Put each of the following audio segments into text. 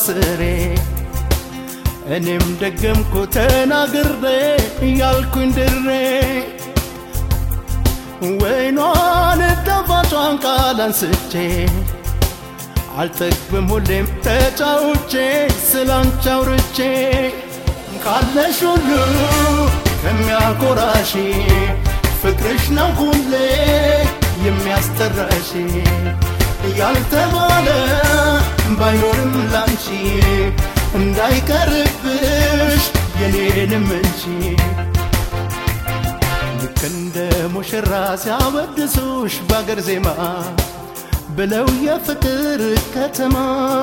አስሬ እኔም ደገምኩ ተናግሬ ያልኩኝ ድሬ ወይኗን ጣፋጯን ቃል አንስቼ አልጠግብም ሁሌም ተጫውቼ ስላንቺ አውርቼ ካለሽ ሁሉ ከሚያኮራሽ ፍቅርሽ ነው ሁሌ የሚያስጠራሽ ያልተባለ ባይኖርም ላንቺ እንዳይቀርብሽ የኔንም እንጂ ልክ እንደ ሙሽራ ሲያወድሱሽ ባገር ዜማ ብለው የፍቅር ከተማ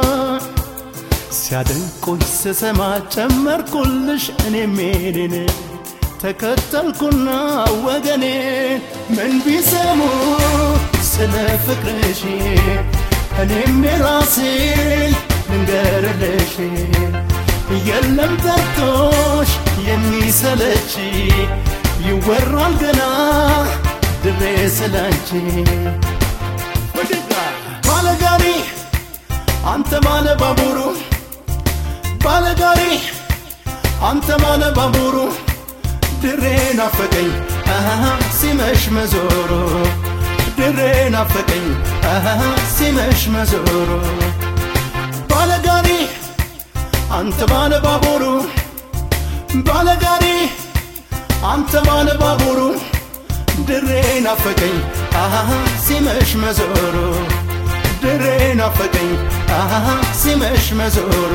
ሲያደንቁሽ ስሰማ ጨመርኩልሽ እኔም የኔን ተከተልኩና ወገኔ ምን ቢሰሙ ስለ ፍቅርሽ እኔም የራሴን ልንገርልሽ የለም ጠርቶሽ የሚሰለች ይወራል ገና ድሬ ስላንቺ ባለጋሪ አንተ ባለ ባቡሩ ባለጋሪ አንተ ባለ ባቡሩ ድሬ ናፈቀኝ ሲመሽ መዞሩ ድሬ ናፈቀኝ ሲመሽ መዞሩ ባለጋሪ አንተ ባለ ባቡሩ ባለጋሪ አንተ ባለ ባቡሩ ድሬ ናፈቀኝ ሲመሽ መዞሩ ድሬ ናፈቀኝ ሲመሽ መዞሩ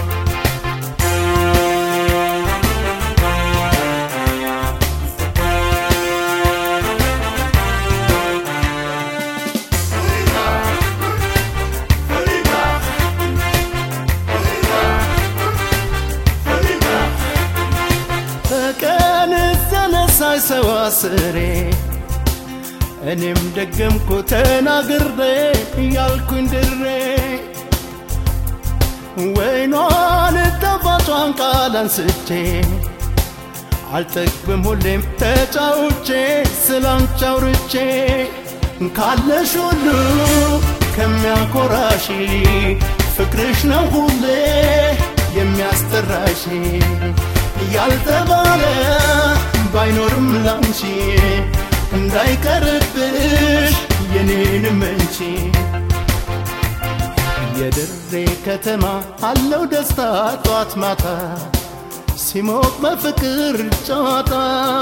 ሰው አስሬ እኔም ደገምኩ ተናግሬ ያልኩኝ ድሬ ወይኗን ጣፋጯን ቃል አንስቼ አልጠግብም ሁሌም ተጫውቼ ስላንቺ አውርቼ ካለሽ ሁሉ ከሚያኮራሽ ፍቅርሽ ነው ሁሌ የሚያስጠራሽ ያልተባለ ባይኖርም ላንቺ እንዳይቀርብሽ የኔንም እንጂ የድሬ ከተማ አለው ደስታ ጧት ማታ ሲሞቅ በፍቅር ጨዋታ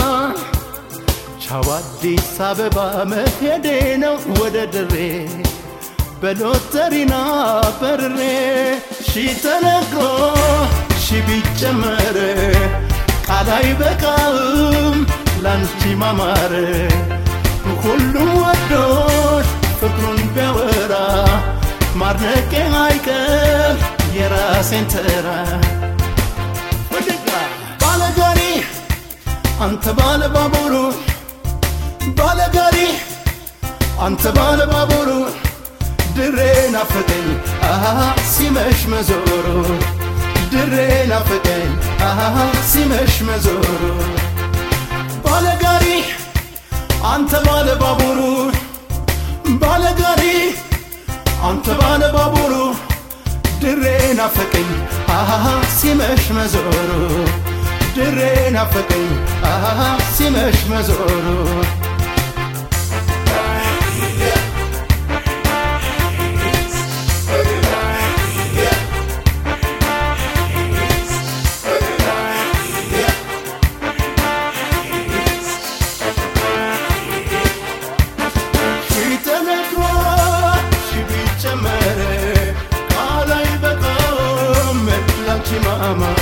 ቻው አዲስ አበባ መሄዴ ነው ወደ ድሬ በሎተሪና በርሬ ሺ ተነግሮ ሺ ቢጨመር ቃል አይበቃም ላንቺ ማማር ሁሉም ወዶሽ ፍቅሩን ቢያወራ ማድነቄ አይቀር የራሴን ተራ ባለጋሪ አንተ ባለ ባቡሩ ባለጋሪ አንተ ባለ ባቡሩ ድሬ ናፈቀኝ ሲመሽ መዞሩ ድሬ ናፈቀኝ ሲመሽ መዞሩ ባለጋሪ አንተ ባለ ባቡሩ ባለጋሪ አንተ ባለ ባቡሩ ድሬ ናፈቀኝ ሲመሽ መዞሩ ድሬ ናፈቀኝ ሲመሽ መዞሩ Mama